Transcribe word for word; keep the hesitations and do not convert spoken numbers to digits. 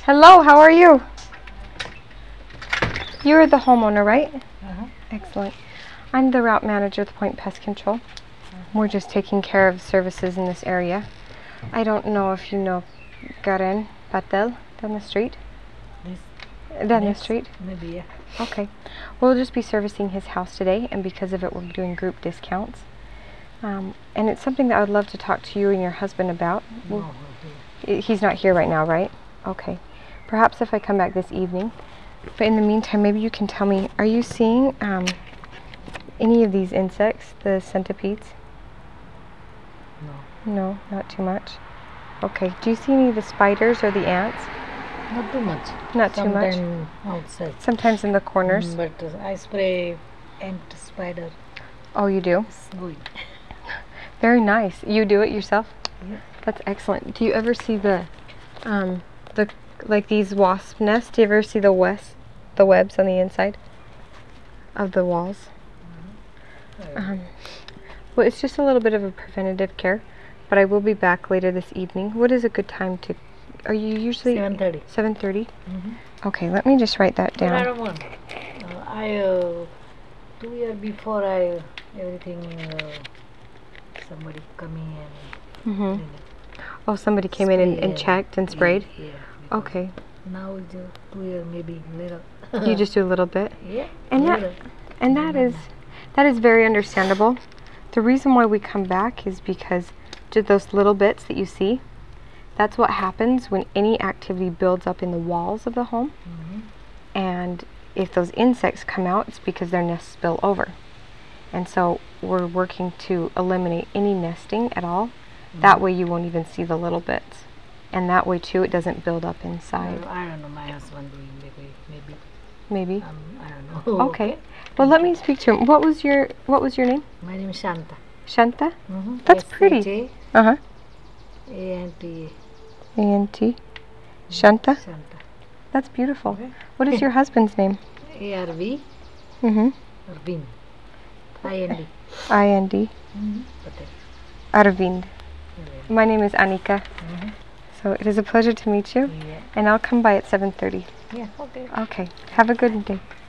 Hello, how are you? You're the homeowner, right? Uh-huh. Excellent. I'm the route manager with Point Pest Control. Uh-huh. We're just taking care of services in this area. I don't know if you know Karen Patel down the street. This Down next, the street? Maybe, yeah. Okay. We'll just be servicing his house today, and because of it, we're doing group discounts. Um, and it's something that I would love to talk to you and your husband about. No, Well, okay. he's not here right now, right? Okay. Perhaps if I come back this evening. But in the meantime, maybe you can tell me, are you seeing um, any of these insects, the centipedes? No. No, not too much. Okay. Do you see any of the spiders or the ants? Not too much. Not too much? Sometime outside. Sometimes in the corners? Mm, but uh, I spray ant spider. Oh, you do? It's good. Very nice. You do it yourself? Yeah. That's excellent. Do you ever see the, um, the like these wasp nests? Do you ever see the west, the webs on the inside of the walls? Mm-hmm. Um, well, it's just a little bit of a preventative care, but I will be back later this evening. What is a good time to? Are you usually seven thirty? Seven thirty. Mm-hmm. Okay, let me just write that But I down. don't want. Uh, I uh, two years before I everything uh, somebody coming and Mm-hmm. clean it. Oh, somebody came in and, Spray and checked and yeah, sprayed. Yeah. Okay. Now it's just two years maybe little. You just do a little bit. Yeah. And that little. and that is that is very understandable. The reason why we come back is because just those little bits that you see, that's what happens when any activity builds up in the walls of the home. Mm-hmm. And if those insects come out, it's because their nests spill over. And so we're working to eliminate any nesting at all. Mm-hmm. That way you won't even see the little bits. And that way too it doesn't build up inside. I don't know, my husband doing maybe maybe. Maybe. Um, I don't know. Okay. Well, let me speak to him. What was your What was your name? My name is Shanta. Shanta? Mm-hmm. That's pretty. Uh-huh. A N T. A N T. Shanta? Shanta. That's beautiful. Okay. What is your husband's name? A R V. Mm-hmm. Arvind. I N D. I N D. Mm-hmm. Patel. Arvind. Yeah. My name is Anika. Mm-hmm. So it is a pleasure to meet you. Yeah. And I'll come by at seven thirty. Yeah, okay. Okay. Have a good day.